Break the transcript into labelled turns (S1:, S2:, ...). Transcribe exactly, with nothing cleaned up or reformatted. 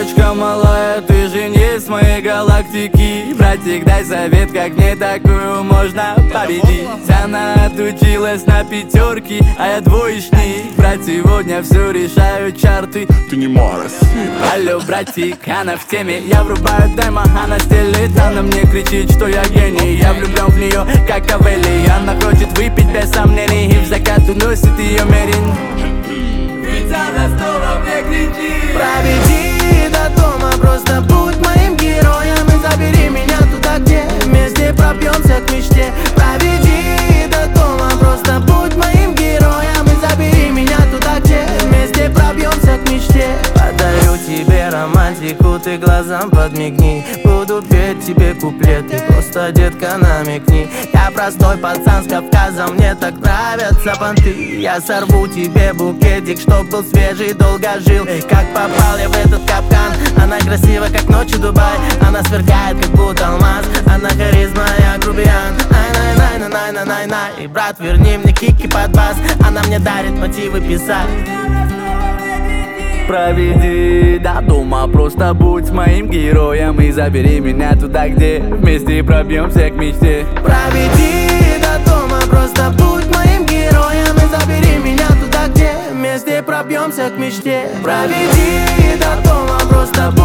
S1: девочка малая, ты же не с моей галактики. Братик, дай совет, как мне такую можно победить. Она отучилась на пятерки, а я двоечник. Брат, сегодня все решают чарты.
S2: Ты не Марс.
S1: Алло, братик, она в теме. Я врубаю демо, она стелит. Она мне кричит, что я гений. Я влюблен в нее, как Кавели. Она хочет выпить без сомнений и в закат уносит ее мерин. Ведь она снова мне кричит:
S3: проведи до дома, просто будь моим героем и забери меня туда, где вместе пробьемся к мечте. Проведи до дома, просто будь моим героем и забери меня туда, где вместе пробьемся к мечте. Подарю тебе романтику, ты глазам подмигни. Буду петь тебе куплеты, просто, детка, намекни. Я простой пацан с Кавказа, мне так нравятся понты. Я сорву тебе букетик, чтоб был свежий, долго жил. Как попал я в этот капкан? Она красива, как ночью Дубай. Она сверкает, как будто алмаз. Она харизма, я грубиян. Ай-най-най-най-най-най-най. И, брат, верни мне кики под бас. Она мне дарит мотивы писать.
S1: проведи до дома, просто будь моим героем и забери меня туда, где вместе пробьемся к мечте.
S3: Проведи до дома, просто будь моим героем и забери меня туда, где вместе пробьемся к мечте. Проведи до дома, просто будь